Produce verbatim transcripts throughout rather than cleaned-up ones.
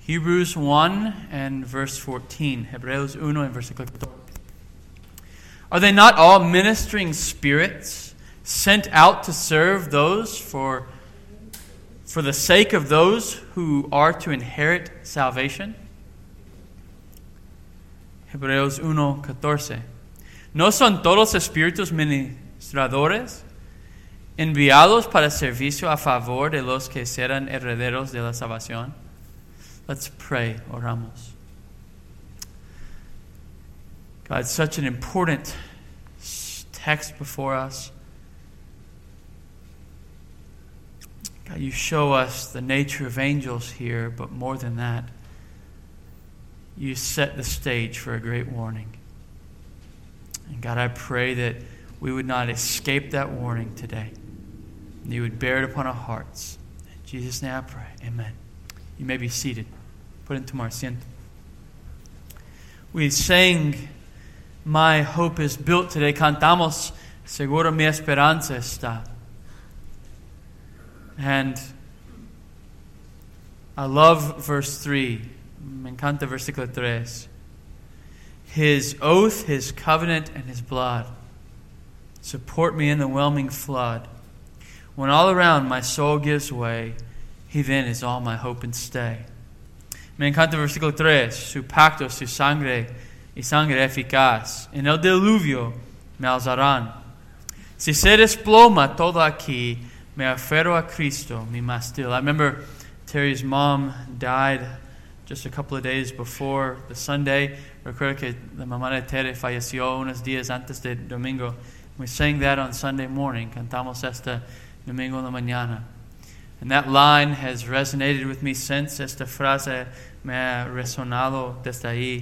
Hebrews one and verse fourteen. Hebreos uno and versículo catorce. Are they not all ministering spirits sent out to serve those for, for the sake of those who are to inherit salvation? Hebreos uno catorce. ¿No son todos espíritus ministradores enviados para servicio a favor de los que serán herederos de la salvación? Let's pray, oramos. God, such an important text before us. God, you show us the nature of angels here, but more than that, you set the stage for a great warning. And God, I pray that we would not escape that warning today. You would bear it upon our hearts. In Jesus' name I pray. Amen. You may be seated. Put into my asiento. We sang My Hope is Built today. Cantamos Seguro mi esperanza está. And I love verse three. Me encanta versículo tres. His oath, His covenant, and His blood support me in the whelming flood. When all around my soul gives way, He then is all my hope and stay. Me encanta versículo tres. Su pacto, su sangre y sangre eficaz. En el diluvio me alzarán. Si se desploma todo aquí, me aferro a Cristo, mi mástil. I remember Terry's mom died just a couple of days before the Sunday. Recuerdo que la mamá de Terry falleció unos días antes de domingo. We sang that on Sunday morning. Cantamos esta domingo en la mañana. And that line has resonated with me since. Esta frase me ha resonado desde ahí.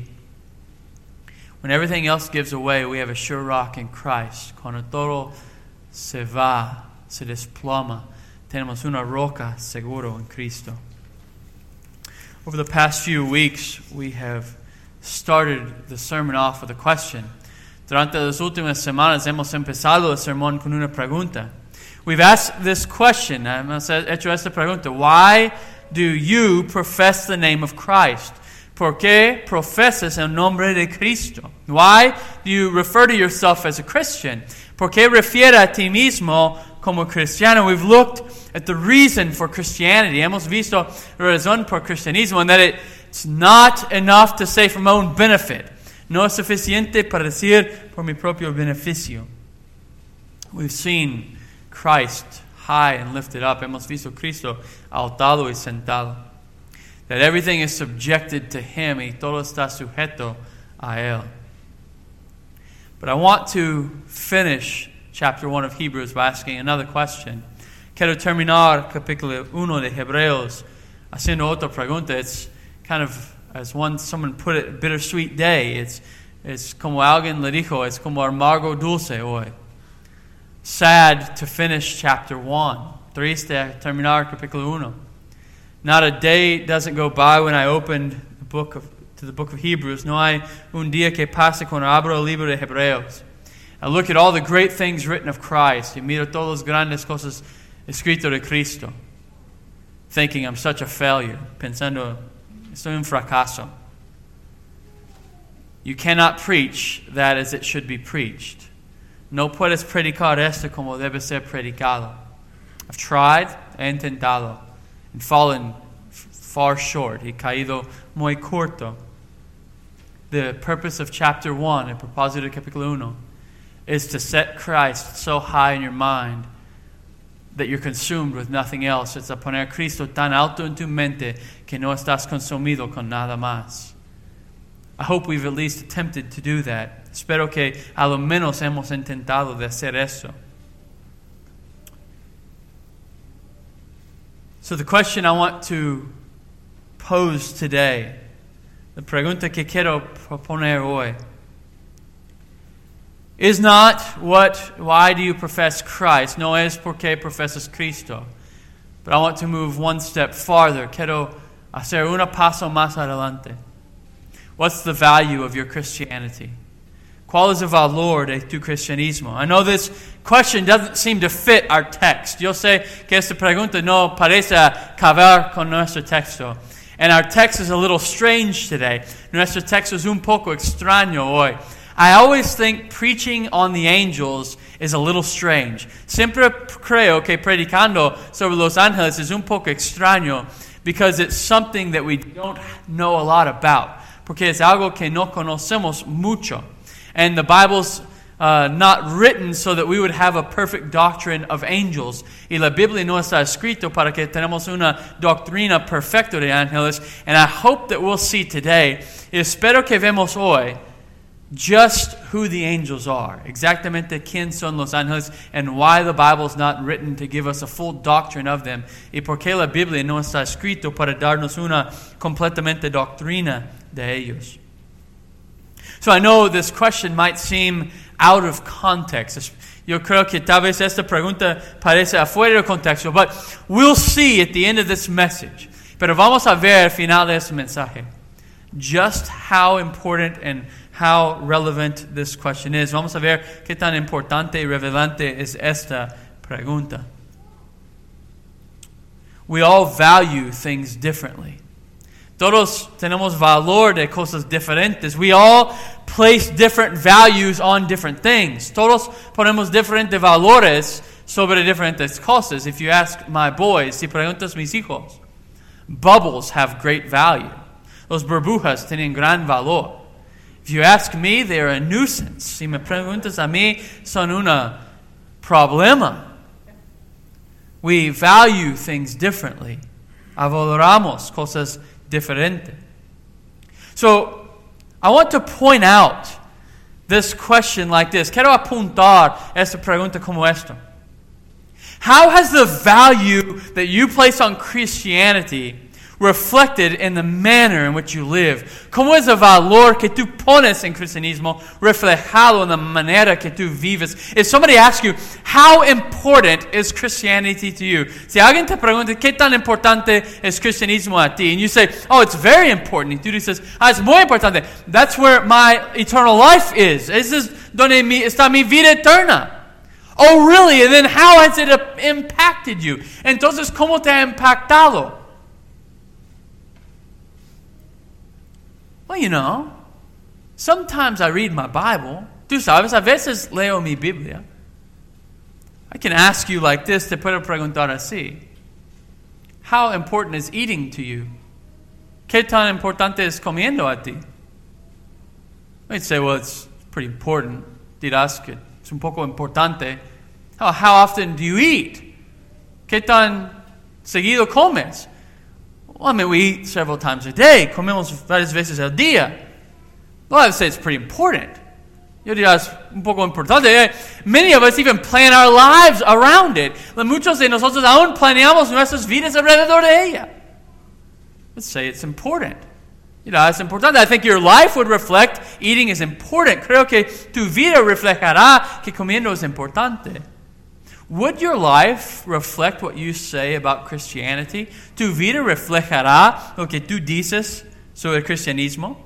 When everything else gives away, we have a sure rock in Christ. Cuando todo se va, se desploma, tenemos una roca seguro en Cristo. Over the past few weeks, we have started the sermon off with a question. Durante las últimas semanas hemos empezado el sermón con una pregunta. We've asked this question, hemos hecho esta pregunta. Why do you profess the name of Christ? ¿Por qué profesas el nombre de Cristo? Why do you refer to yourself as a Christian? ¿Por qué refiere a ti mismo como cristiano? We've looked at the reason for Christianity. Hemos visto la razón por cristianismo, and that it's not enough to say for my own benefit. No es suficiente para decir por mi propio beneficio. We've seen Christ high and lifted up. Hemos visto Cristo altado y sentado. That everything is subjected to Him y todo está sujeto a Él. But I want to finish chapter one of Hebrews by asking another question. Quiero terminar capítulo uno de Hebreos haciendo otra pregunta. It's kind of, as one someone put it, a bittersweet day. It's, it's como alguien le dijo, it's como amargo dulce hoy. Sad to finish chapter one. Triste terminar capítulo uno. Not a day doesn't go by when I opened the book of, to the book of Hebrews. No hay un día que pase cuando abro el libro de Hebreos. I look at all the great things written of Christ. Y miro todas las grandes cosas escritas de Cristo. Thinking I'm such a failure. Pensando, estoy un fracaso. You cannot preach that as it should be preached. No puedes predicar esto como debe ser predicado. I've tried, he intentado, and fallen far short. He caído muy corto. The purpose of chapter one, el propósito de capítulo uno, is to set Christ so high in your mind that you're consumed with nothing else. It's a poner Cristo tan alto en tu mente que no estás consumido con nada más. I hope we've at least attempted to do that. Espero que a lo menos hemos intentado de hacer eso. So the question I want to pose today, la pregunta que quiero proponer hoy, is not what, why do you profess Christ? No es porque profesas Cristo. But I want to move one step farther. Quiero hacer un paso más adelante. What's the value of your Christianity? ¿Cuál es el valor de tu cristianismo? I know this question doesn't seem to fit our text. Yo sé que esta pregunta no parece caber con nuestro texto. And our text is a little strange today. Nuestro texto es un poco extraño hoy. I always think preaching on the angels is a little strange. Siempre creo que predicando sobre los ángeles es un poco extraño because it's something that we don't know a lot about. Porque es algo que no conocemos mucho. And the Bible's Uh, not written so that we would have a perfect doctrine of angels. Y la Biblia no está escrito para que tenemos una doctrina perfecta de ángeles. And I hope that we'll see today, espero que vemos hoy, just who the angels are. Exactamente quién son los ángeles and why the Bible is not written to give us a full doctrine of them. Y por qué la Biblia no está escrito para darnos una completamente doctrina de ellos. So I know this question might seem out of context. Yo creo que tal vez esta pregunta parece afuera del contexto, but we'll see at the end of this message. Pero vamos a ver al final de este mensaje just how important and how relevant this question is. Vamos a ver qué tan importante y relevante es esta pregunta. We all value things differently. Todos tenemos valor de cosas diferentes. We all place different values on different things. Todos ponemos diferentes valores sobre diferentes cosas. If you ask my boys, si preguntas mis hijos, bubbles have great value. Los burbujas tienen gran valor. If you ask me, they're a nuisance. Si me preguntas a mí, son un problema. We value things differently. Valoramos cosas diferente. So, I want to point out this question like this. Quiero apuntar esta pregunta como esto. How has the value that you place on Christianity reflected in the manner in which you live? ¿Cómo es el valor que tú pones en cristianismo reflejado en la manera que tú vives? If somebody asks you, how important is Christianity to you? Si alguien te pregunta, ¿qué tan importante es cristianismo a ti? And you say, oh, it's very important. Y tú dices, ah, es muy importante. That's where my eternal life is. Ese es donde mi, está mi vida eterna. Oh, really? And then how has it impacted you? Entonces, ¿cómo te ha impactado? Well, you know, sometimes I read my Bible. Tú sabes, a veces leo mi Biblia. I can ask you like this, te puedo preguntar así. How important is eating to you? ¿Qué tan importante es comiendo a ti? You'd say, well, it's pretty important. Dirás que es un poco importante. How, how often do you eat? ¿Qué tan seguido comes? Well, I mean, we eat several times a day. Comemos varias veces al día. Well, I would say it's pretty important. Yo diría, es un poco importante. Many of us even plan our lives around it. Muchos de nosotros aún planeamos nuestras vidas alrededor de ella. Let's say it's important. You know, it's important. I think your life would reflect eating is important. Creo que tu vida reflejará que comiendo es importante. Would your life reflect what you say about Christianity? ¿Tu vida reflejará lo que tú dices sobre el cristianismo?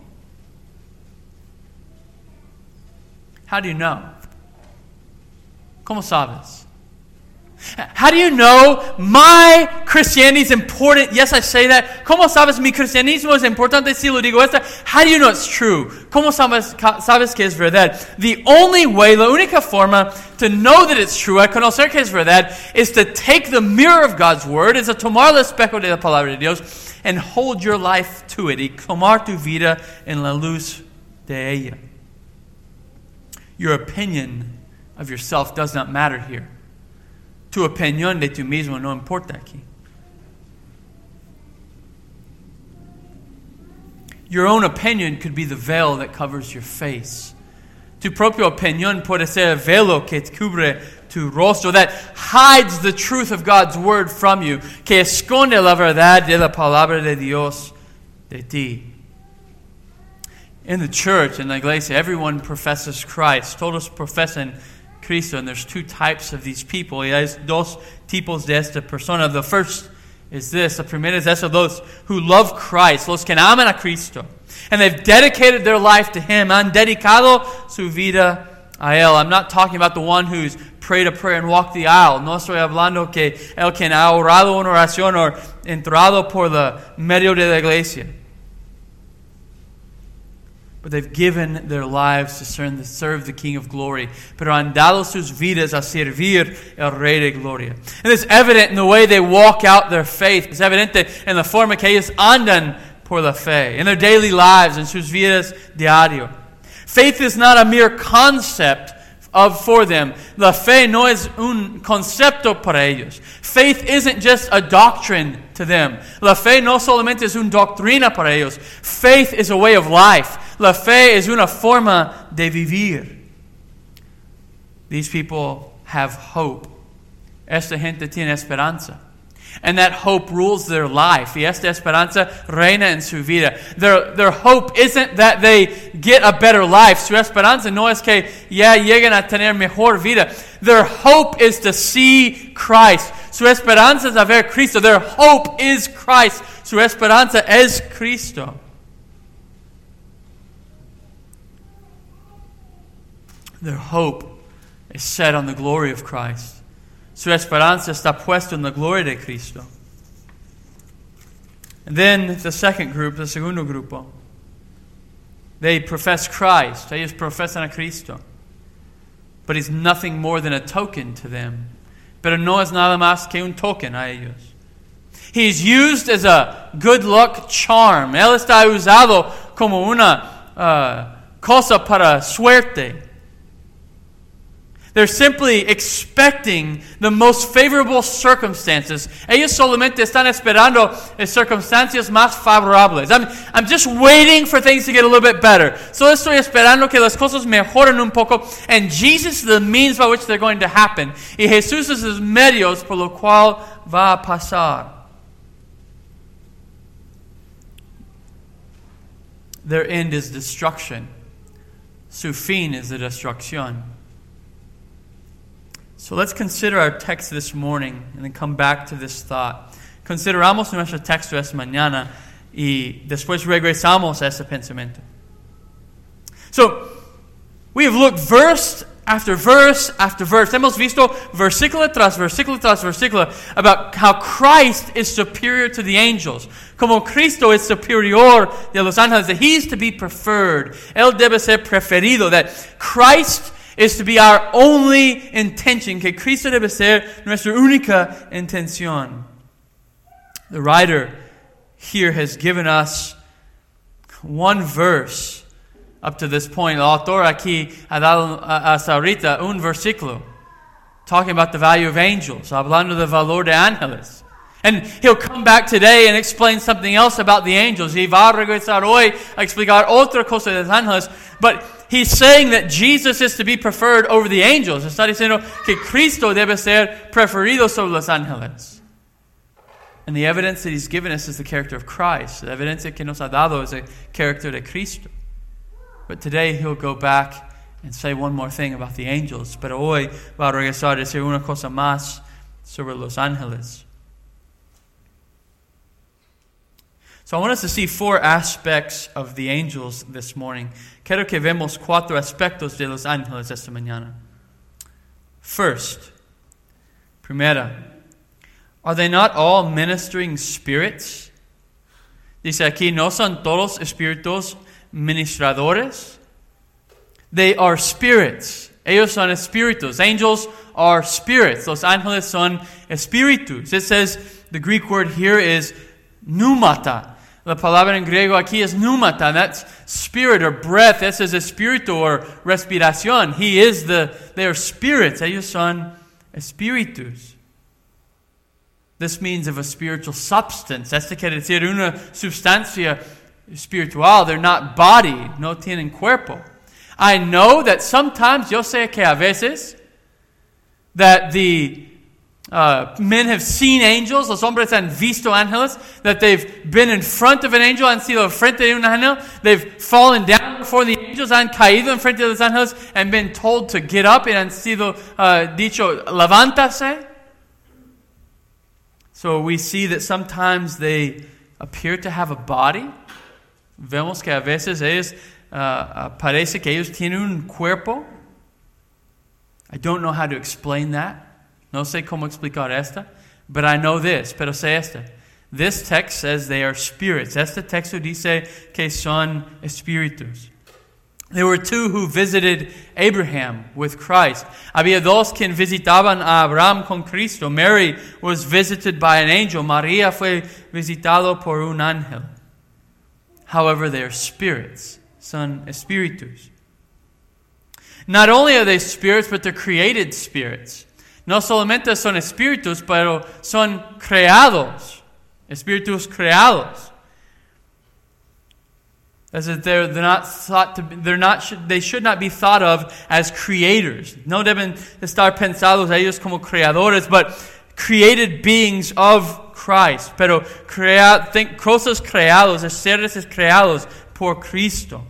How do you know? ¿Cómo sabes? How do you know my Christianity is important? Yes, I say that. ¿Cómo sabes mi cristianismo es importante si lo digo esta? How do you know it's true? ¿Cómo sabes, sabes que es verdad? The only way, la única forma to know that it's true, a conocer que es verdad, is to take the mirror of God's Word, es a tomar el espejo de la palabra de Dios, and hold your life to it, y tomar tu vida en la luz de ella. Your opinion of yourself does not matter here. Tu opinión de tu mismo no importa aquí. Your own opinion could be the veil that covers your face. Tu propia opinión puede ser el velo que cubre tu rostro, that hides the truth of God's Word from you, que esconde la verdad de la palabra de Dios de ti. In the church, in la iglesia, everyone professes Christ. Todos profesan Cristo, and there's two types of these people. Y hay dos tipos de esta persona. The first is this. La primera es esa, those who love Christ, los que aman a Cristo. And they've dedicated their life to Him. Han dedicado su vida a Él. I'm not talking about the one who's prayed a prayer and walked the aisle. No estoy hablando que el quien ha orado una oración o entrado por el medio de la iglesia. But they've given their lives to serve the King of Glory. Pero han dado sus vidas a servir el Rey de Gloria. And it's evident in the way they walk out their faith. It's evidente en la forma que ellos andan por la fe. In their daily lives, en sus vidas diario. Faith is not a mere concept of for them. La fe no es un concepto para ellos. Faith isn't just a doctrine to them. La fe no solamente es una doctrina para ellos. Faith is a way of life. La fe es una forma de vivir. These people have hope. Esta gente tiene esperanza. And that hope rules their life. Y esta esperanza reina en su vida. Their, their hope isn't that they get a better life. Su esperanza no es que ya lleguen a tener mejor vida. Their hope is to see Christ. Su esperanza es a ver Cristo. Their hope is Christ. Su esperanza es Cristo. Their hope is set on the glory of Christ. Su esperanza está puesta en la gloria de Cristo. And then the second group, the segundo grupo, they profess Christ. Ellos profesan a Cristo. But He's nothing more than a token to them. Pero no es nada más que un token a ellos. He's used as a good luck charm. Él está usado como una uh, cosa para suerte. They're simply expecting the most favorable circumstances. Ellos solamente están esperando circunstancias más favorables. I'm, I'm just waiting for things to get a little bit better. Solo estoy esperando que las cosas mejoren un poco. And Jesus is the means by which they're going to happen. Y Jesús es los medios por lo cual va a pasar. Their end is destruction. Su fin es la destrucción. So let's consider our text this morning and then come back to this thought. Consideramos nuestro texto esta mañana y después regresamos a ese pensamiento. So, we have looked verse after verse after verse. Hemos visto versículo tras versículo tras versículo about how Christ is superior to the angels. Como Cristo es superior de los ángeles, that He is to be preferred. Él debe ser preferido. That Christ is to be our only intention, que Cristo debe ser nuestra única intención. The writer here has given us one verse up to this point. El autor aquí ha dado hasta ahorita un versículo talking about the value of angels, hablando del valor de ángeles. And he'll come back today and explain something else about the angels. Y va a regresar hoy a explicar otra cosa de los ángeles. But he's saying that Jesus is to be preferred over the angels. Está diciendo que Cristo debe ser preferido sobre los ángeles. And the evidence that he's given us is the character of Christ. La evidencia que nos ha dado es el carácter de Cristo. But today he'll go back and say one more thing about the angels. Pero hoy va a regresar a decir una cosa más sobre los ángeles. So I want us to see four aspects of the angels this morning. Quiero que vemos cuatro aspectos de los ángeles esta mañana. First, primera, are they not all ministering spirits? Dice aquí, ¿no son todos espíritus ministradores? They are spirits. Ellos son espíritus. Angels are spirits. Los ángeles son espíritus. It says, the Greek word here is pneumata. La palabra en griego aquí es pneumata. That's spirit or breath. This is espíritu or respiración. He is the, they are spirits. Ellos son espíritus. This means of a spiritual substance. Esto quiere decir una sustancia espiritual. They're not body. No tienen cuerpo. I know that sometimes, yo sé que a veces, that the Uh, men have seen angels, los hombres han visto ángeles, that they've been in front of an angel, han sido frente de un ángel, they've fallen down before the angels, han caído en frente de los ángeles, and been told to get up, and han sido uh, dicho, levántase. So we see that sometimes they appear to have a body. Vemos que a veces ellos, uh, uh, parece que ellos tienen un cuerpo. I don't know how to explain that. No sé cómo explicar esta. But I know this, pero sé esta. This text says they are spirits. Este texto dice que son espíritus. There were two who visited Abraham with Christ. Había dos quien visitaban a Abraham con Cristo. Mary was visited by an angel. María fue visitado por un ángel. However, they are spirits. Son espíritus. Not only are they spirits, but they're created spirits. No solamente son espíritus, pero son creados. Espíritus creados. As if they're, they're not thought to be, they're not, they should not be thought of as creators. No deben estar pensados ellos como creadores, but created beings of Christ. Pero crea, think, cosas creados, seres creados por Cristo.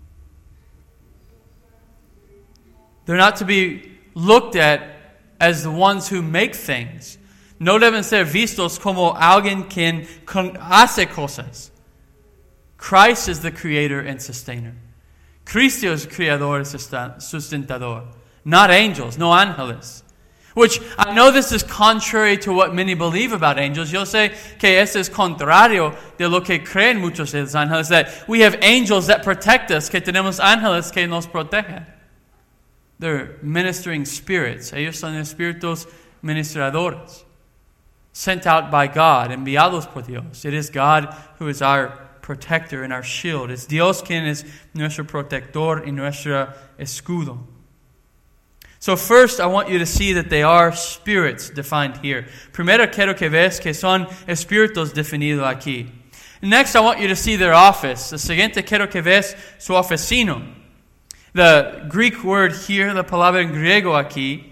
They're not to be looked at as the ones who make things. No deben ser vistos como alguien quien hace cosas. Christ is the creator and sustainer. Cristo es creador y sustentador. Not angels, no ángeles. Which, I know this is contrary to what many believe about angels. Yo sé que esto es contrario de lo que creen muchos de los ángeles. That we have angels that protect us, que tenemos ángeles que nos protegen. They're ministering spirits. Ellos son espíritus ministradores. Sent out by God, enviados por Dios. It is God who is our protector and our shield. Es Dios quien es nuestro protector y nuestro escudo. So first, I want you to see that they are spirits defined here. Primero quiero que veas que son espíritus definidos aquí. Next, I want you to see their office. The siguiente quiero que veas su oficino. The Greek word here, the palabra en griego aquí,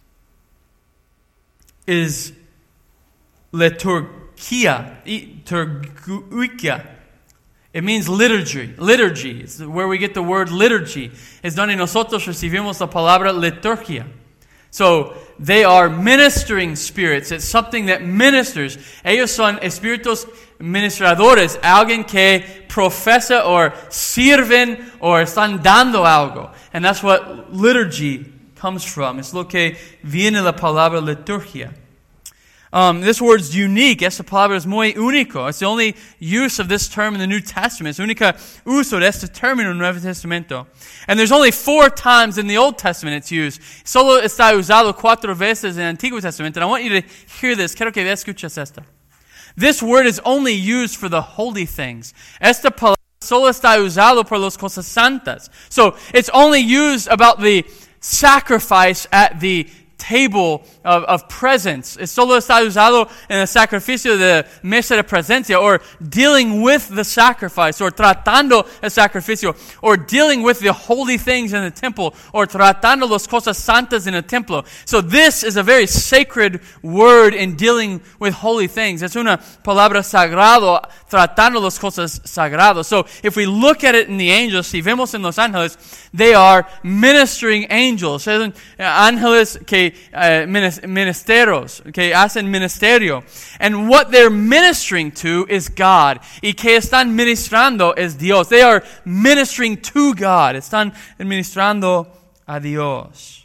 is liturgia, liturgia. It means liturgy. Liturgy is where we get the word liturgy. Es donde nosotros recibimos la palabra liturgia. So they are ministering spirits. It's something that ministers. Ellos son espíritus ministradores. Alguien que profesa or sirven or están dando algo. And that's what liturgy comes from. Es lo que viene la palabra liturgia. Um, this word's unique. Esta palabra es muy único. It's the only use of this term in the New Testament. Es única uso de este término en el Nuevo Testamento. And there's only four times in the Old Testament it's used. Solo está usado cuatro veces en el Antiguo Testamento. And I want you to hear this. Quiero que escuches esta. This word is only used for the holy things. Esta palabra solo está usado por las cosas santas. So it's only used about the sacrifice at the table of, of presence. Es solo está usado en el sacrificio de mesa de presencia, or dealing with the sacrifice, or tratando el sacrificio, or dealing with the holy things in the temple, or tratando las cosas santas en el templo. So this is a very sacred word in dealing with holy things. Es una palabra sagrado, tratando las cosas sagradas. So if we look at it in the angels, si vemos en los ángeles, they are ministering angels. Son ángeles que uh, ministerios, que hacen ministerio. And what they're ministering to is God. Y que están ministrando es Dios. They are ministering to God. Están ministrando a Dios.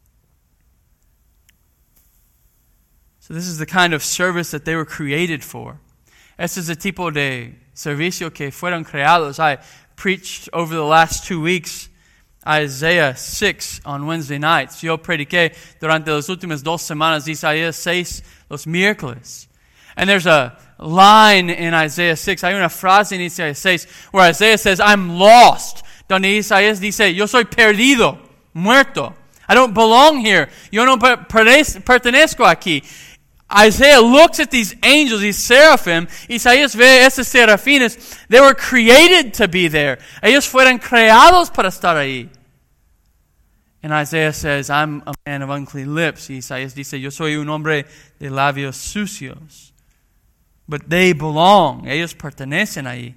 So this is the kind of service that they were created for. Este es el tipo de servicio que fueron creados. I preached over the last two weeks Isaiah six on Wednesday nights. Yo prediqué durante las últimas dos semanas Isaías seis los miércoles. And there's a line in Isaiah six. Hay una frase en Isaías seis where Isaiah says, I'm lost. Donde Isaías dice, yo soy perdido, muerto. I don't belong here. Yo no pertenezco aquí. Isaiah looks at these angels, these seraphim. Isaías ve esos serafines. They were created to be there. Ellos fueron creados para estar ahí. And Isaiah says, I'm a man of unclean lips. Y Isaías dice, yo soy un hombre de labios sucios. But they belong. Ellos pertenecen ahí.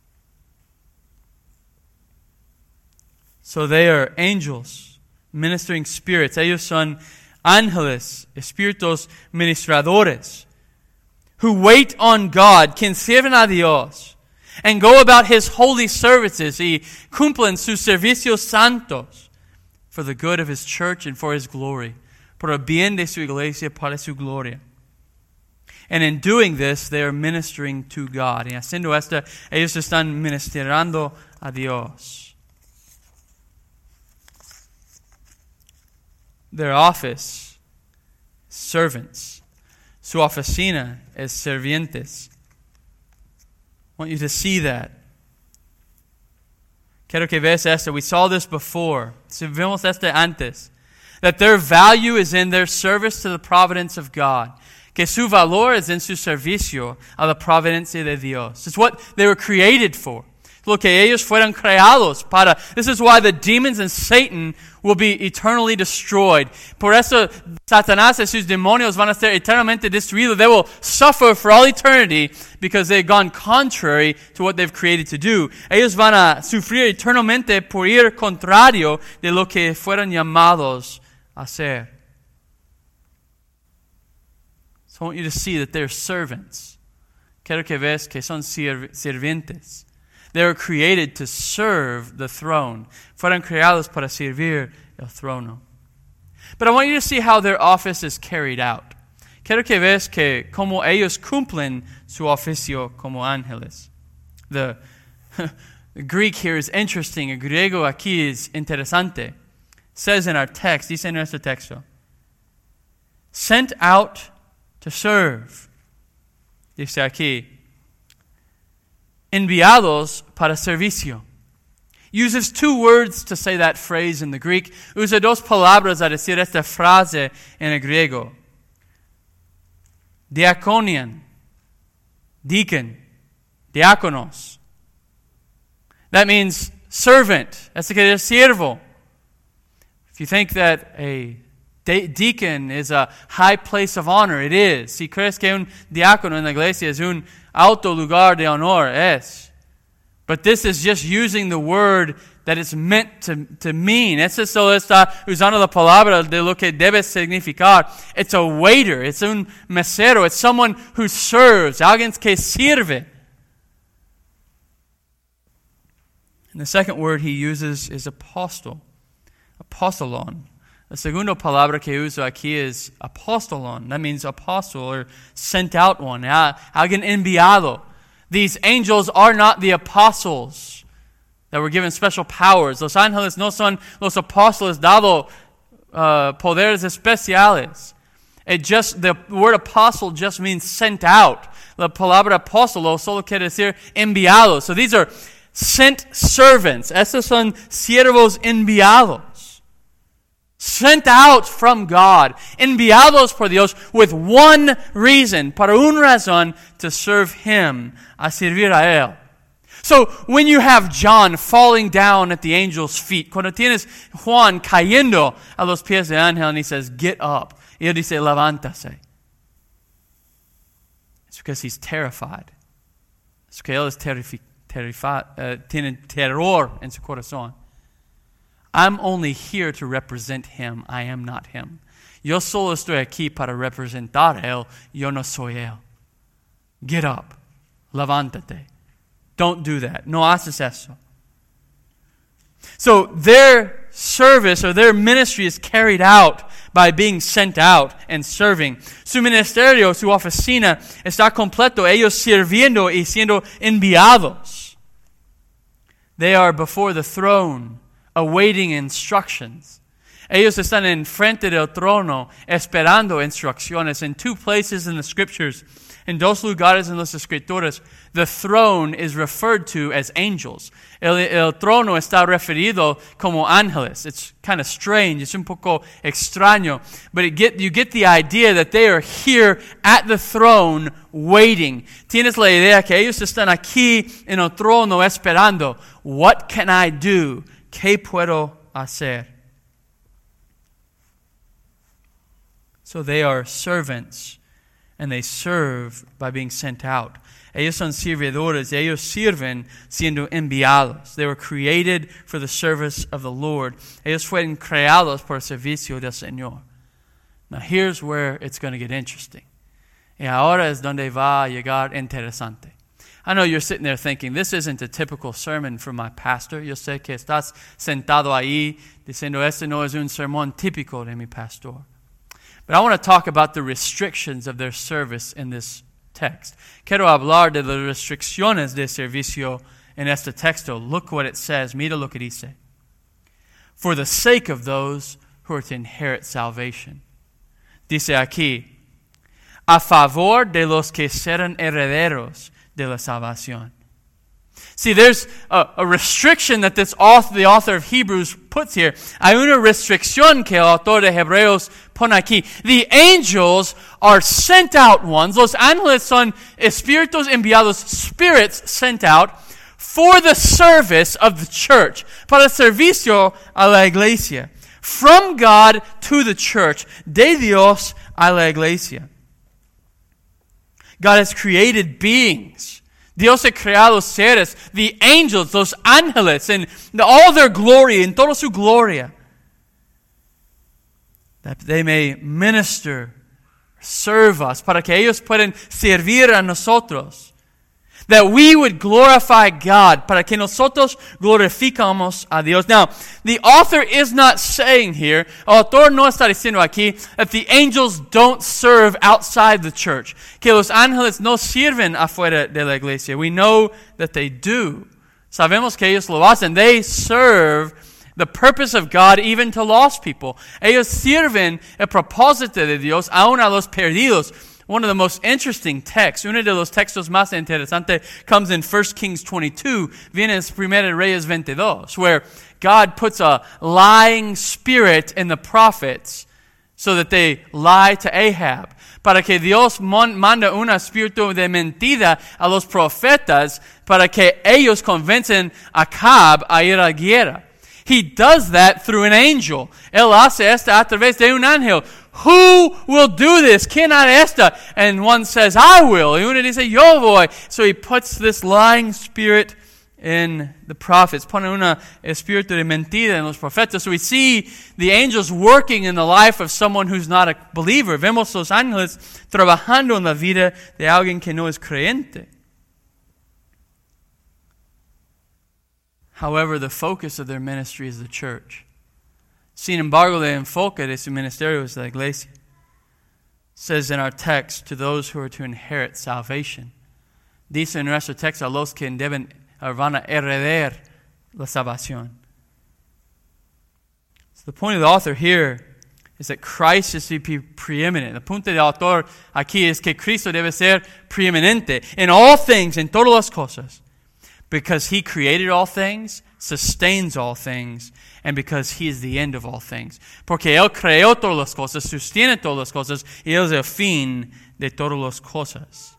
So they are angels, ministering spirits. Ellos son ángeles, espíritus ministradores, who wait on God, quien sirven a Dios, and go about His holy services y cumplen sus servicios santos. for the good of His church and for His glory, por el bien de su iglesia, para su gloria. And in doing this, they are ministering to God. Y haciendo esto, ellos están ministrando a Dios. Their office, servants. Su oficina es servientes. I want you to see that. Quiero que veas esto. We saw this before. Si vimos esto antes. That their value is in their service to the providence of God. Que su valor es en su servicio a la providencia de Dios. It's what they were created for. Lo que ellos fueron creados para. This is why the demons and Satan will be eternally destroyed. Por eso Satanás y sus demonios van a ser eternamente destruidos. They will suffer for all eternity because they've gone contrary to what they've created to do. Ellos van a sufrir eternamente por ir contrario de lo que fueron llamados a hacer. So I want you to see that they're servants. Quiero que veas que son sirvientes. They were created to serve the throne. Fueron creados para servir el trono. But I want you to see how their office is carried out. Quiero que veas que como ellos cumplen su oficio como ángeles. The, the Greek here is interesting. El griego aquí es interesante. It says in our text, dice en nuestro texto, sent out to serve. Dice aquí, enviados para servicio. Uses two words to say that phrase in the Greek. Usa dos palabras a decir esta frase en el griego. Diakonian, deacon, diáconos. That means servant. Eso quiere decir siervo. If you think that a de- deacon is a high place of honor, it is. Si crees que un diácono en la iglesia es un alto lugar de honor, es. But this is just using the word that it's meant to, to mean. Eso solo está usando la palabra de lo que debe significar. It's a waiter. It's un mesero. It's someone who serves. Alguien que sirve. And the second word he uses is apostle. Apostolon. La segunda palabra que uso aquí es apostolon. That means apostle or sent out one. Alguien enviado. These angels are not the apostles that were given special powers. Los ángeles no son los apóstoles dado uh, poderes especiales. It just, the word apostle just means sent out. La palabra apóstolo solo quiere decir enviado. So these are sent servants. Estos son siervos enviados. Sent out from God, enviados por Dios with one reason, para una razón, to serve Him, a servir a Él. So when you have John falling down at the angel's feet, cuando tienes Juan cayendo a los pies de ángel and he says, get up. Y él dice, levántase. It's because he's terrified. Es que él es terrifi- terrifi- uh, tiene terror en su corazón. I'm only here to represent Him. I am not Him. Yo solo estoy aquí para representar a Él. Yo no soy Él. Get up. Levántate. Don't do that. No haces eso. So their service or their ministry is carried out by being sent out and serving. Su ministerio, su oficina está completo. Ellos sirviendo y siendo enviados. They are before the throne, awaiting instructions. Ellos están en frente del trono esperando instrucciones. In two places in the scriptures, in dos lugares en las escrituras, the throne is referred to as angels. El, el trono está referido como ángeles. It's kind of strange. It's un poco extraño. But it get, you get the idea that they are here at the throne waiting. Tienes la idea que ellos están aquí en el trono esperando. What can I do? ¿Qué puedo hacer? So they are servants, and they serve by being sent out. Ellos son servidores. Ellos sirven siendo enviados. They were created for the service of the Lord. Ellos fueron creados por el servicio del Señor. Now here's where it's going to get interesting. Y ahora es donde va a llegar interesante. I know you're sitting there thinking, this isn't a typical sermon from my pastor. Yo sé que estás sentado ahí diciendo, este no es un sermón típico de mi pastor. But I want to talk about the restrictions of their service in this text. Quiero hablar de las restricciones de servicio en este texto. Look what it says. Mira lo que dice. For the sake of those who are to inherit salvation. Dice aquí, a favor de los que serán herederos de la salvación. See, there's a, a restriction that this author, the author of Hebrews puts here. Hay una restricción que el autor de Hebreos pone aquí. The angels are sent out ones. Los ángeles son espíritus enviados, spirits sent out for the service of the church, para el servicio a la iglesia. From God to the church, de Dios a la iglesia. God has created beings. Dios ha creado seres, the angels, los ángeles, in all their glory, in toda su gloria, that they may minister, serve us, para que ellos puedan servir a nosotros. That we would glorify God, para que nosotros glorificamos a Dios. Now, the author is not saying here, el autor no está diciendo aquí, that the angels don't serve outside the church. Que los ángeles no sirven afuera de la iglesia. We know that they do. Sabemos que ellos lo hacen. They serve the purpose of God even to lost people. Ellos sirven el propósito de Dios aún a los perdidos. One of the most interesting texts, uno de los textos más interesantes, comes in First Kings twenty-two, viene en Primera Reyes veintidós, where God puts a lying spirit in the prophets so that they lie to Ahab. Para que Dios manda un espíritu de mentira a los profetas para que ellos convencen a Ahab a ir a guerra. He does that through an angel. Él hace esto a través de un ángel. Who will do this? ¿Quién hará esto? And one says, I will. Y uno dice, yo voy. So he puts this lying spirit in the prophets. Pone un espíritu de mentira en los profetas. So we see the angels working in the life of someone who's not a believer. Vemos los ángeles trabajando en la vida de alguien que no es creyente. However, the focus of their ministry is the church. Sin embargo, el enfoque de su ministerio es la iglesia. It says in our text, to those who are to inherit salvation. Dice en nuestro texto, a los que deben, van a heredar la salvación. So the point of the author here is that Christ is to be preeminent. El punto del autor aquí es que Cristo debe ser preeminente in all things, en todas las cosas. Because He created all things, sustains all things, and because He is the end of all things. Porque Él creó todas las cosas, sostiene todas las cosas, y Él es el fin de todas las cosas.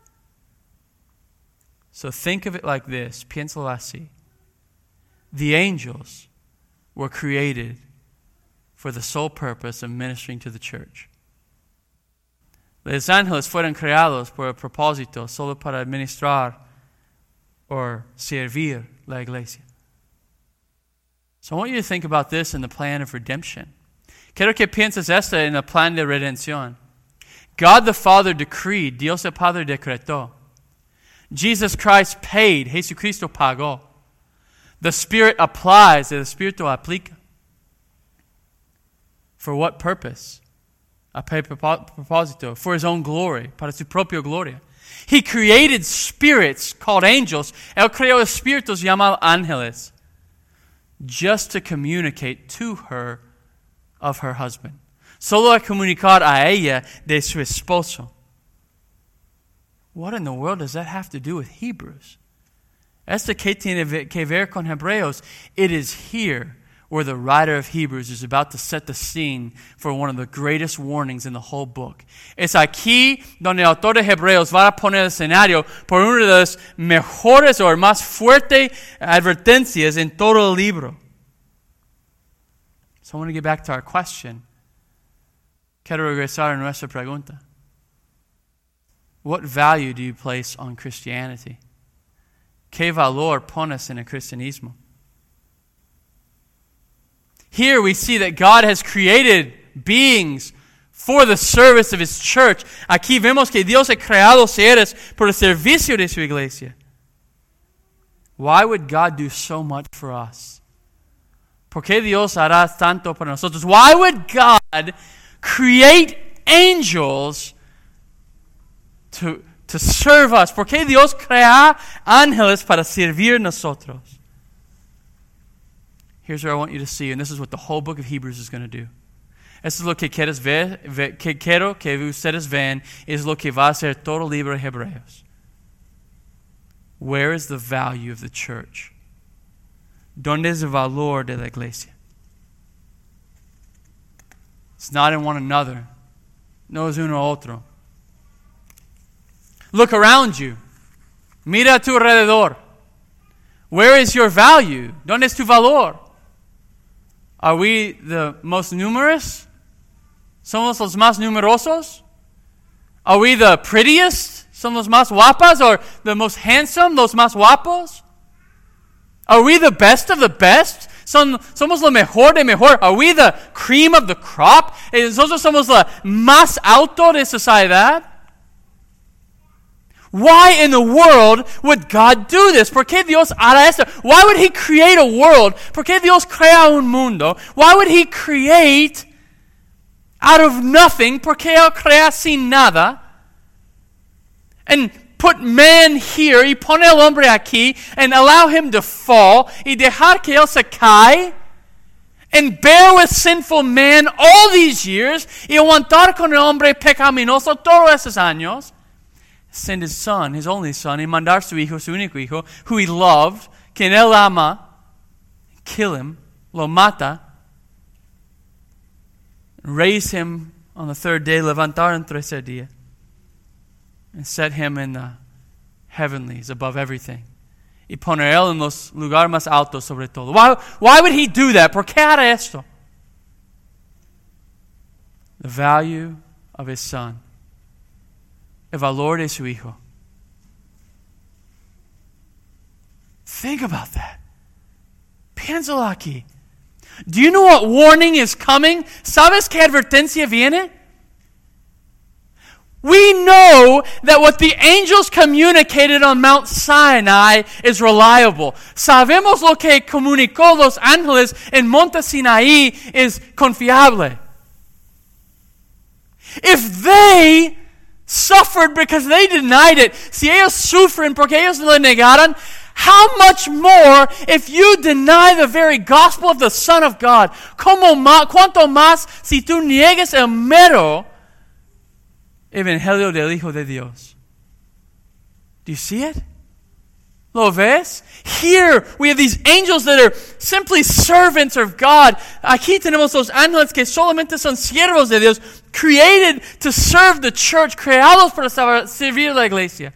So think of it like this, piénsalo así. The angels were created for the sole purpose of ministering to the church. Los ángeles fueron creados por el propósito solo para administrar or servir la iglesia. So I want you to think about this in the plan of redemption. Quiero que pienses esto en el plan de redención. God the Father decreed, Dios el Padre decretó. Jesus Christ paid, Jesucristo pagó. The Spirit applies, el Espíritu aplica. For what purpose? A propósito, for His own glory, para su propia gloria. He created spirits called angels. Él creó espíritus llamados ángeles just to communicate to her of her husband. Solo a comunicar a ella de su esposo. What in the world does that have to do with Hebrews? Esto que tiene que ver con Hebreos. It is here where the writer of Hebrews is about to set the scene for one of the greatest warnings in the whole book. Es aquí donde el autor de Hebreos va a poner el escenario por una de las mejores o más fuertes advertencias en todo el libro. So I want to get back to our question. Quiero regresar a nuestra pregunta. What value do you place on Christianity? ¿Qué valor pones en el cristianismo? Here we see that God has created beings for the service of His church. Aquí vemos que Dios ha creado seres por el servicio de su iglesia. Why would God do so much for us? ¿Por qué Dios hará tanto para nosotros? Why would God create angels to, to serve us? ¿Por qué Dios crea ángeles para servir nosotros? Here's what I want you to see, and this is what the whole book of Hebrews is going to do. Esto es lo que quieres ver, ver, que quiero que ustedes vean, es lo que va a ser todo el libro de Hebreos. Where is the value of the church? ¿Dónde es el valor de la iglesia? It's not in one another. No es uno otro. Look around you. Mira a tu alrededor. Where is your value? ¿Dónde es tu valor? Are we the most numerous? ¿Somos los más numerosos? Are we the prettiest? ¿Somos los más guapas? Or the most handsome? ¿Los más guapos? Are we the best of the best? Son, ¿Somos lo mejor de mejor? Are we the cream of the crop? ¿Nosotros somos la más alto de sociedad? Why in the world would God do this? ¿Por qué Dios hará esto? Why would He create a world? ¿Por qué Dios crea un mundo? Why would He create out of nothing? ¿Por qué Él crea sin nada? And put man here, y pone el hombre aquí, and allow him to fall, y dejar que él se cae, and bear with sinful man all these years, y aguantar con el hombre pecaminoso todos esos años. Send his son, his only son, y mandar su hijo, su único hijo, who he loved, quien él ama, kill him, lo mata, raise him on the third day, levantar en tercer día, and set him in the heavenlies above everything. Y poner él en los lugares más altos sobre todo. Why, why would he do that? ¿Por qué hará esto? The value of his son. El valor de su hijo. Think about that. Piénsalo aquí. Do you know what warning is coming? ¿Sabes qué advertencia viene? We know that what the angels communicated on Mount Sinai is reliable. Sabemos lo que comunicó los ángeles en Monte Sinaí es confiable. If they suffered because they denied it, si ellos sufren porque ellos lo negaron, how much more if you deny the very gospel of the Son of God? ¿Cómo más, cuánto más si tú niegues el mero evangelio del Hijo de Dios? Do you see it? ¿Lo ves? Here we have these angels that are simply servants of God. Aquí tenemos los ángeles que solamente son siervos de Dios, created to serve the church, creados para servir la iglesia.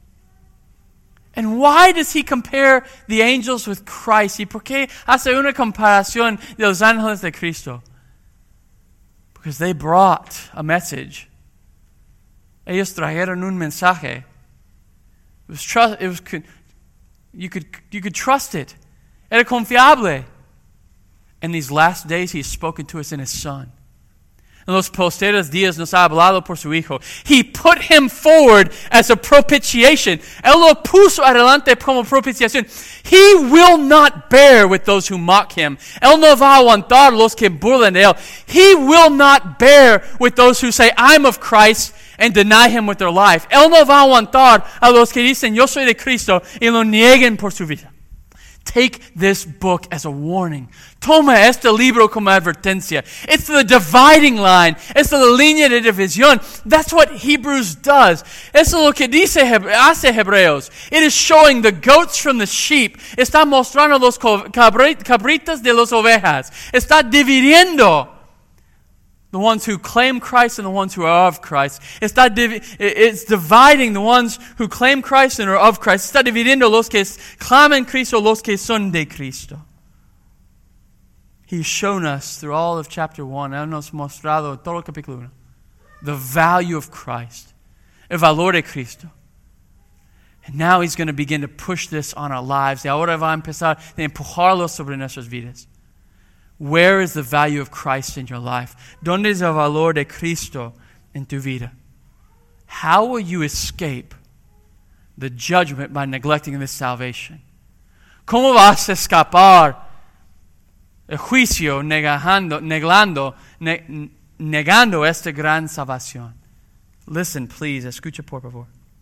And why does he compare the angels with Christ? ¿Y por qué hace una comparación de los ángeles de Cristo? Because they brought a message. Ellos trajeron un mensaje. It was trust. It was you could you could trust it. Era confiable. In these last days, He's spoken to us in His Son. En los posteros días nos ha hablado por su Hijo. He put Him forward as a propitiation. Él lo puso adelante como propiciación. He will not bear with those who mock Him. Él no va a aguantar los que burlan de Él. He will not bear with those who say, I'm of Christ, and deny Him with their life. Él no va a aguantar a los que dicen, yo soy de Cristo, y lo nieguen por su vida. Take this book as a warning. Toma este libro como advertencia. It's the dividing line. Es la línea de división. That's what Hebrews does. Eso es lo que dice, hace Hebreos. It is showing the goats from the sheep. Está mostrando los cabritas de las ovejas. Está dividiendo the ones who claim Christ and the ones who are of Christ. Está divi- it's dividing the ones who claim Christ and are of Christ. Está dividiendo los que claman Cristo, los que son de Cristo. He's shown us through all of chapter one, Él nos ha mostrado todo el capítulo uno, the value of Christ, el valor de Cristo. And now He's going to begin to push this on our lives. Y ahora va a empezar a empujarlo sobre nuestras vidas. Where is the value of Christ in your life? ¿Dónde es el valor de Cristo en tu vida? How will you escape the judgment by neglecting this salvation? ¿Cómo vas a escapar el juicio negando, negando, ne, negando esta gran salvación? Listen, please. Escucha, por favor.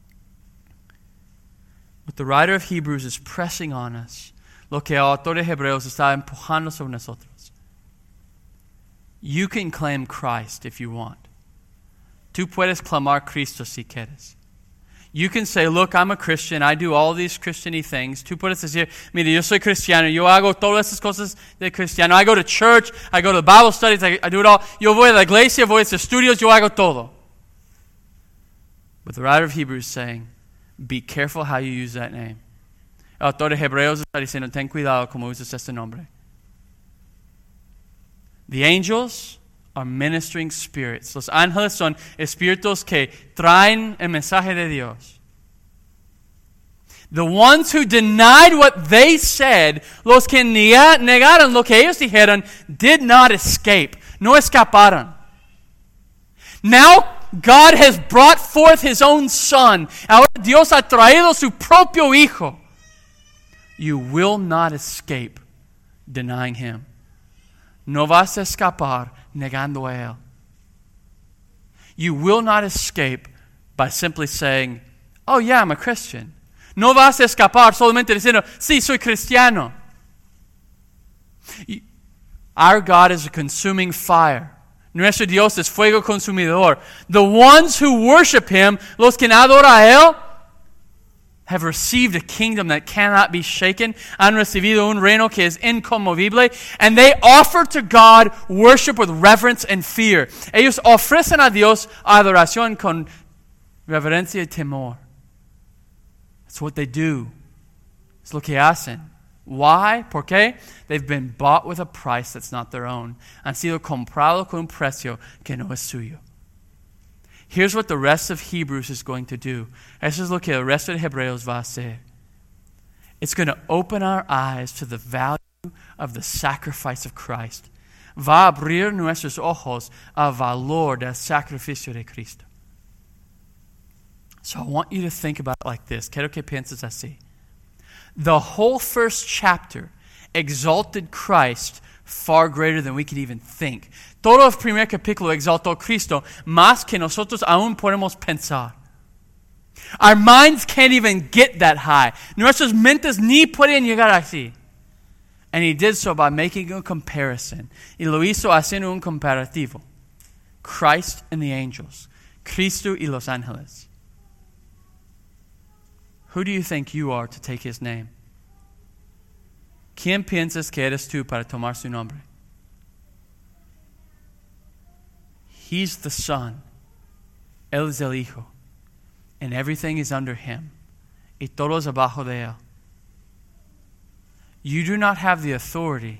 What the writer of Hebrews is pressing on us, lo que el autor de Hebreos está empujando sobre nosotros. You can claim Christ if you want. Tú puedes clamar Cristo si quieres. You can say, look, I'm a Christian. I do all these Christian-y things. Tú puedes decir, mire, yo soy cristiano. Yo hago todas esas cosas de cristiano. I go to church. I go to Bible studies. I, I do it all. Yo voy a la iglesia. Voy a los estudios. Yo hago todo. But the writer of Hebrews is saying, be careful how you use that name. El autor de Hebreos está diciendo, ten cuidado como usas este nombre. The angels are ministering spirits. Los ángeles son espíritus que traen el mensaje de Dios. The ones who denied what they said, los que negaron lo que ellos dijeron, did not escape. No escaparon. Now God has brought forth His own Son. Ahora Dios ha traído su propio Hijo. You will not escape denying Him. No vas a escapar negando a Él. You will not escape by simply saying, oh yeah, I'm a Christian. No vas a escapar solamente diciendo, sí, soy cristiano. Our God is a consuming fire. Nuestro Dios es fuego consumidor. The ones who worship Him, los que adoran a Él, have received a kingdom that cannot be shaken. Han recibido un reino que es inconmovible. And they offer to God worship with reverence and fear. Ellos ofrecen a Dios adoración con reverencia y temor. That's what they do. Es lo que hacen. Why? ¿Por qué? They've been bought with a price that's not their own. Han sido comprados con un precio que no es suyo. Here's what the rest of Hebrews is going to do. Eso es lo que el resto de Hebreos va a hacer. It's going to open our eyes to the value of the sacrifice of Christ. Va a abrir nuestros ojos al valor del sacrificio de Cristo. So I want you to think about it like this. Quiero que pienses así. The whole first chapter exalted Christ far greater than we could even think. Todo el primer capítulo exaltó a Cristo más que nosotros aún podemos pensar. Our minds can't even get that high. Nuestras mentes ni pueden llegar así. And He did so by making a comparison. Y lo hizo haciendo un comparativo. Christ and the angels. Cristo y los ángeles. Who do you think you are to take His name? ¿Quién piensas que eres tú para tomar su nombre? He's the Son. Él es el Hijo. And everything is under Him. Y todo es abajo de Él. You do not have the authority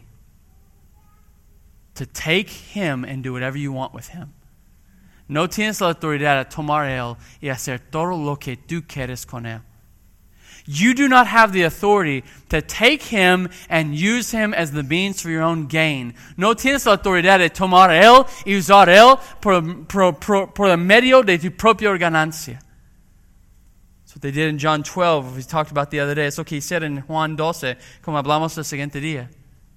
to take Him and do whatever you want with Him. No tienes la autoridad a tomar Él y hacer todo lo que tú quieres con Él. You do not have the authority to take Him and use Him as the means for your own gain. No tienes la autoridad de tomar Él y usar Él por, por, por, por el medio de tu propia ganancia. That's what they did in John twelve, we talked about the other day. It's lo que hicieron en Juan doce, como hablamos el siguiente día.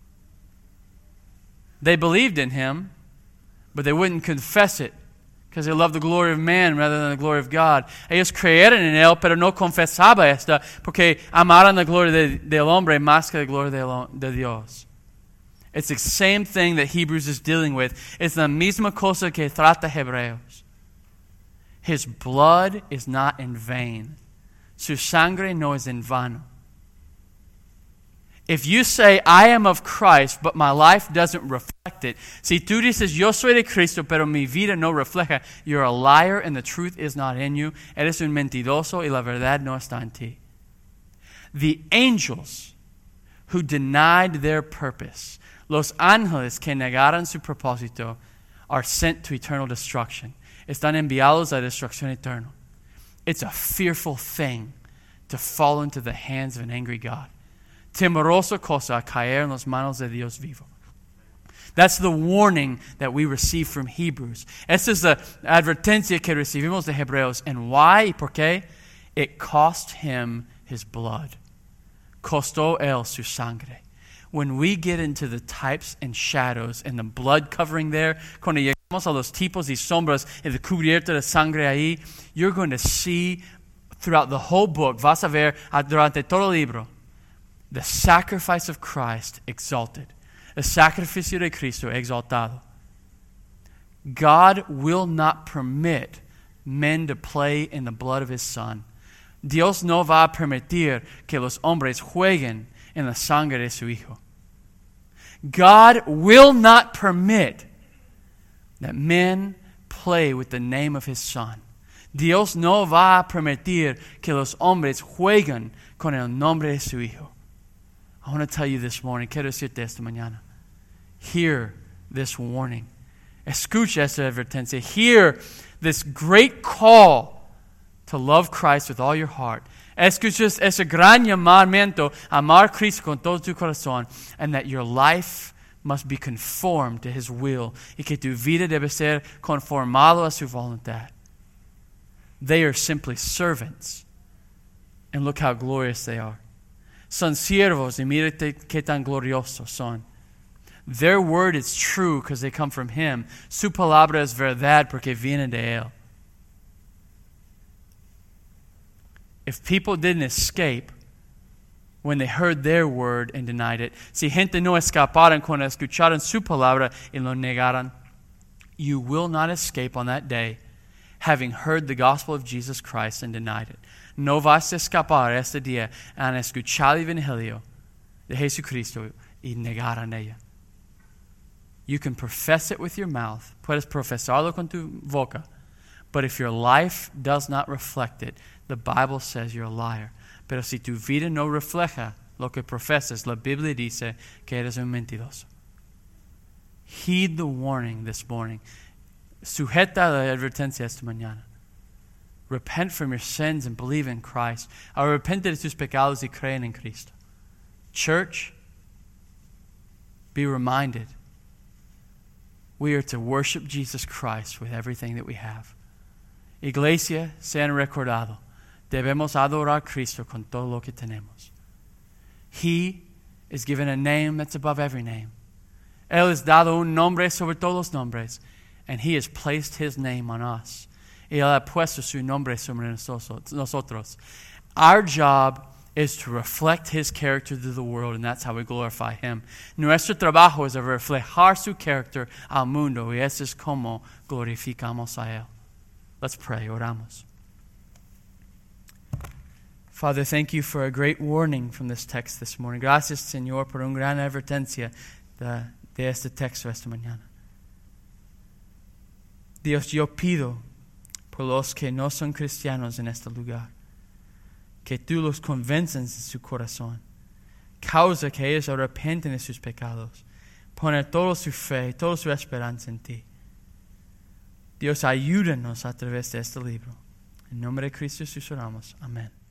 They believed in Him, but they wouldn't confess it. Because they love the glory of man rather than the glory of God. Ellos creyeron en Él, pero no confesaba esta, porque amaron la gloria de, del hombre más que la gloria de, de Dios. It's the same thing that Hebrews is dealing with. It's la misma cosa que trata Hebreos. His blood is not in vain. Su sangre no es en vano. If you say, I am of Christ, but my life doesn't reflect it. Si tú dices, yo soy de Cristo, pero mi vida no refleja, you're a liar and the truth is not in you. Eres un mentiroso y la verdad no está en ti. The angels who denied their purpose, los ángeles que negaron su propósito, are sent to eternal destruction. Están enviados a destrucción eterna. It's a fearful thing to fall into the hands of an angry God. Temorosa cosa caer en las manos de Dios vivo. That's the warning that we receive from Hebrews. Esa es la advertencia que recibimos de Hebreos. And why? ¿Por qué? It cost Him His blood. costó él su sangre. When we get into the types and shadows and the blood covering there, cuando llegamos a los tipos y sombras y el cubierto de sangre ahí, you're going to see throughout the whole book, vas a ver durante todo el libro, the sacrifice of Christ exalted. El sacrificio de Cristo exaltado. God will not permit men to play in the blood of His Son. Dios no va a permitir que los hombres jueguen en la sangre de su Hijo. God will not permit that men play with the name of His Son. Dios no va a permitir que los hombres jueguen con el nombre de su Hijo. I want to tell you this morning, quiero decirte esta mañana, hear this warning. Escucha esta advertencia. Hear this great call to love Christ with all your heart. Escuchas ese gran llamamiento, amar a Cristo con todo tu corazón, and that your life must be conformed to His will, y que tu vida debe ser conformado a su voluntad. They are simply servants, and look how glorious they are. Son siervos, y mírate qué tan gloriosos son. Their word is true because they come from Him. Su palabra es verdad porque viene de Él. If people didn't escape when they heard their word and denied it, si gente no escaparan cuando escucharon su palabra y lo negaran, you will not escape on that day having heard the gospel of Jesus Christ and denied it. No vas a escapar este día al escuchar el evangelio de Jesucristo y negar en ella. You can profess it with your mouth. Puedes profesarlo con tu boca. But if your life does not reflect it, the Bible says you're a liar. Pero si tu vida no refleja lo que profesas, la Biblia dice que eres un mentiroso. Heed the warning this morning. Sujeta la advertencia esta mañana. Repent from your sins and believe in Christ. Arrepente de tus pecados y creen en Cristo. Church, be reminded we are to worship Jesus Christ with everything that we have. Iglesia, sean recordado. Debemos adorar a Cristo con todo lo que tenemos. He is given a name that's above every name. Él es dado un nombre sobre todos los nombres. And He has placed His name on us. Y Él ha puesto su nombre sobre nosotros. Our job is to reflect His character to the world, and that's how we glorify Him. Nuestro trabajo es reflejar su carácter al mundo, y eso es como glorificamos a Él. Let's pray, oramos. Father, thank You for a great warning from this text this morning. Gracias, Señor, por una gran advertencia de, de este texto esta mañana. Dios, yo pido por los que no son cristianos en este lugar, que Tú los convences en su corazón. Causa que ellos arrepienten de sus pecados. Poner toda su fe, toda su esperanza en Ti. Dios, ayúdanos a través de este libro. En nombre de Cristo Jesús oramos. Amén.